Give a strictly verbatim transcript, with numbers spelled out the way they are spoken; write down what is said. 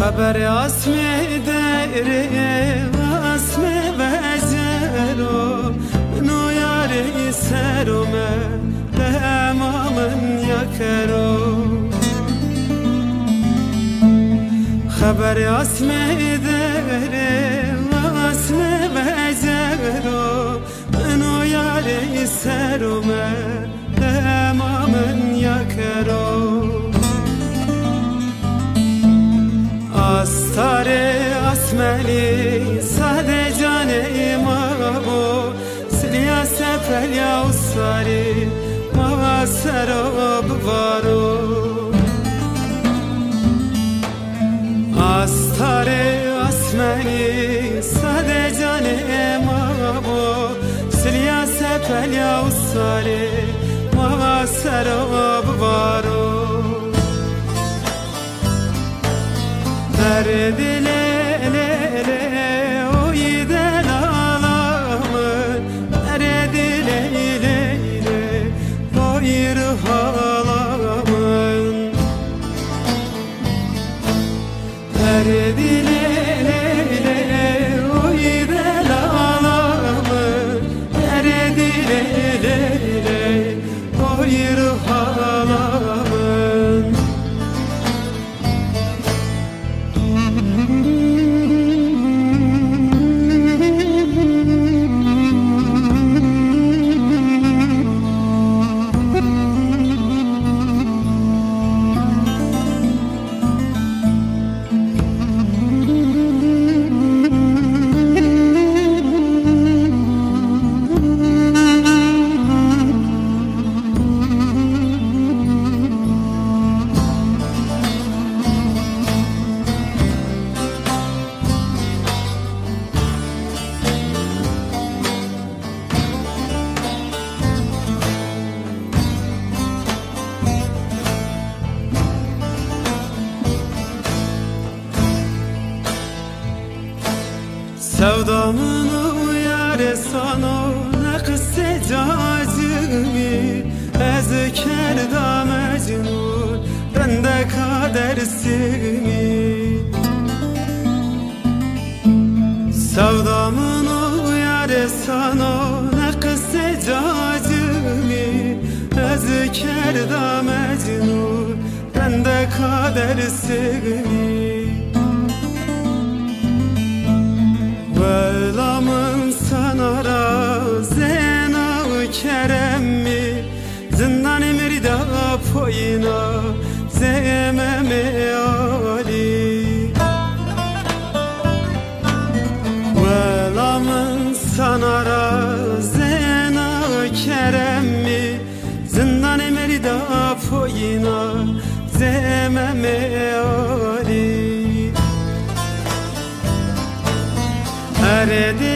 خبر اسم دره اسم وزرو منو یاری سرمه دمامن یکرو خبر اسم دره اسم وزرو منو یاری سرمه دمامن یکرو Astare asmeli sade cane mabo Sliya sepel ya usari ma serab varo Astare asmeli sade cane mabo Sliya sepel ya usari ma serab varo Derdi le le le o yiden ağlamın Derdi le le le o yürü halamın Derdi le le le o yiden ağlamın Derdi le le le o yürü halamın Sevdamın uyarı sana ne kısse cacimi Ezker da mecnun ben de kadersimi Sevdamın uyarı sana ne kısse cacimi Ezker da mecnun ben de kadersimi Velamın sanara zena keremmi Zindan emirda poyina zememe ali Velamın sanara zena keremmi Zindan emirda poyina zememe ali Eredi